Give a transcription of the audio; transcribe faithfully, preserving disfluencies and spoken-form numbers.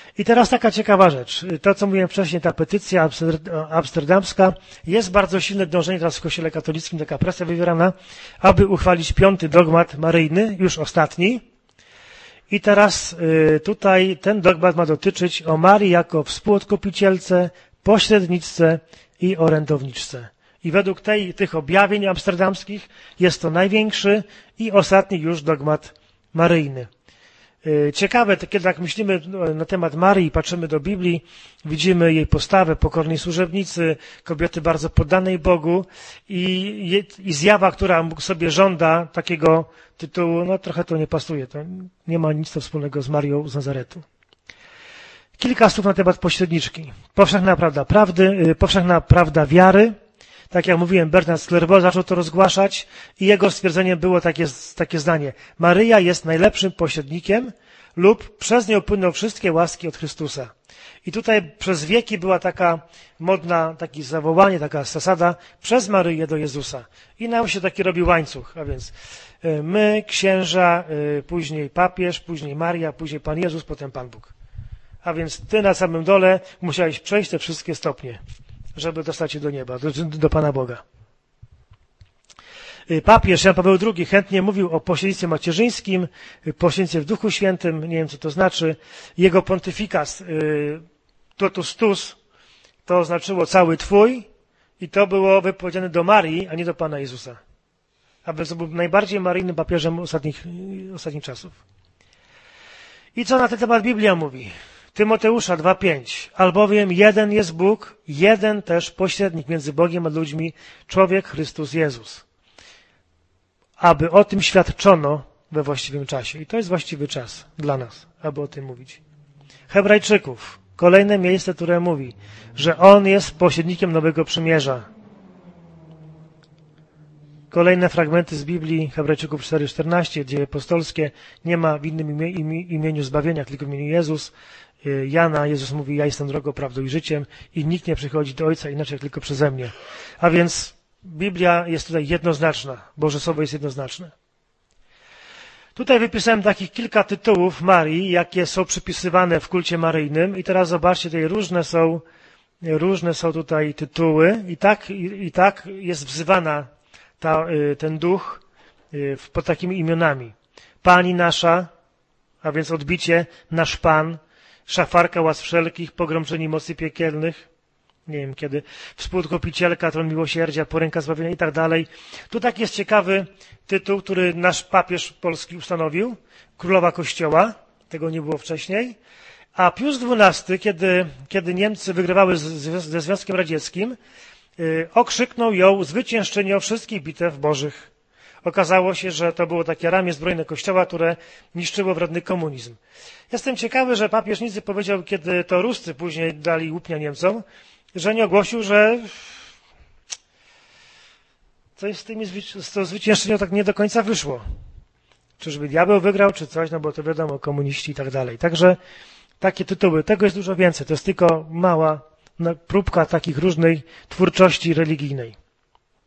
I teraz taka ciekawa rzecz. To, co mówiłem wcześniej, ta petycja amsterdamska, jest bardzo silne dążenie teraz w Kościele katolickim, taka presja wywierana, aby uchwalić piąty dogmat maryjny, już ostatni. I teraz tutaj ten dogmat ma dotyczyć o Marii jako współodkupicielce, pośredniczce i orędowniczce. I według tej, tych objawień amsterdamskich jest to największy i ostatni już dogmat maryjny. Ciekawe, kiedy tak myślimy na temat Marii i patrzymy do Biblii, widzimy jej postawę pokornej służebnicy, kobiety bardzo poddanej Bogu i, i zjawa, która sobie żąda takiego tytułu, no trochę to nie pasuje, to nie ma nic to wspólnego z Marią z Nazaretu. Kilka słów na temat pośredniczki. Powszechna prawda prawdy, powszechna prawda wiary. Tak jak mówiłem, Bernard z Clairvaux zaczął to rozgłaszać i jego stwierdzeniem było takie, takie zdanie. Maryja jest najlepszym pośrednikiem lub przez nią płyną wszystkie łaski od Chrystusa. I tutaj przez wieki była taka modna, takie zawołanie, taka zasada przez Maryję do Jezusa. I nam się taki robi łańcuch, a więc my, księża, później papież, później Maria, później Pan Jezus, potem Pan Bóg. A więc ty na samym dole musiałeś przejść te wszystkie stopnie, żeby dostać się do nieba, do, do Pana Boga. Papież Jan Paweł drugi chętnie mówił o pośrednictwie macierzyńskim, pośrednictwie w Duchu Świętym, nie wiem co to znaczy. Jego pontyfikat totus tus to znaczyło cały Twój i to było wypowiedziane do Marii, a nie do Pana Jezusa. A więc był najbardziej maryjnym papieżem ostatnich, ostatnich czasów. I co na ten temat Biblia mówi? Tymoteusza dwa pięć. Albowiem jeden jest Bóg, jeden też pośrednik między Bogiem a ludźmi, człowiek Chrystus Jezus. Aby o tym świadczono we właściwym czasie. I to jest właściwy czas dla nas, aby o tym mówić. Hebrajczyków. Kolejne miejsce, które mówi, że On jest pośrednikiem nowego przymierza. Kolejne fragmenty z Biblii, Hebrajczyków cztery czternaście, dzieje apostolskie, nie ma w innym imieniu zbawienia, tylko w imieniu Jezus. Jana, Jezus mówi, ja jestem drogą, prawdą i życiem i nikt nie przychodzi do Ojca inaczej jak tylko przeze mnie. A więc Biblia jest tutaj jednoznaczna, Boże Słowo jest jednoznaczne. Tutaj wypisałem takich kilka tytułów Marii, jakie są przypisywane w kulcie maryjnym i teraz zobaczcie, tutaj różne są, różne są tutaj tytuły i tak, i, i tak jest wzywana ta, ten duch pod takimi imionami. Pani nasza, a więc odbicie, nasz Pan, szafarka łask wszelkich, pogromczeni mocy piekielnych, nie wiem kiedy, współodkupicielka, tron miłosierdzia, poręka zbawienia i tak dalej. Tu tak jest ciekawy tytuł, który nasz papież polski ustanowił, Królowa Kościoła, tego nie było wcześniej, a Pius dwunasty, kiedy, kiedy Niemcy wygrywały z, z, ze Związkiem Radzieckim, yy, okrzyknął ją zwyciężczynią wszystkich bitew bożych. Okazało się, że to było takie ramię zbrojne Kościoła, które niszczyło wredny komunizm. Jestem ciekawy, że papież nic nie powiedział, kiedy to Ruscy później dali łupnia Niemcom, że nie ogłosił, że coś z tymi z tą zwyciężczynią tak nie do końca wyszło. Czyżby diabeł wygrał, czy coś, no bo to wiadomo, komuniści i tak dalej. Także takie tytuły, tego jest dużo więcej. To jest tylko mała próbka takich różnej twórczości religijnej.